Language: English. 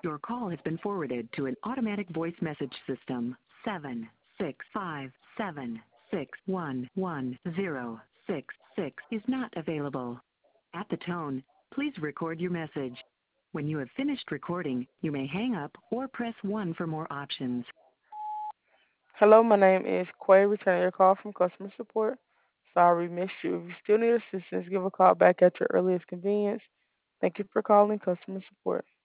Your call has been forwarded to an automatic voice message system. 76576111066 is not available. At the tone, please record your message. When you have finished recording, you may hang up or press 1 for more options. Hello, my name is Quay, returning your call from customer support. Sorry we missed you. If you still need assistance, give a call back at your earliest convenience. Thank you for calling customer support.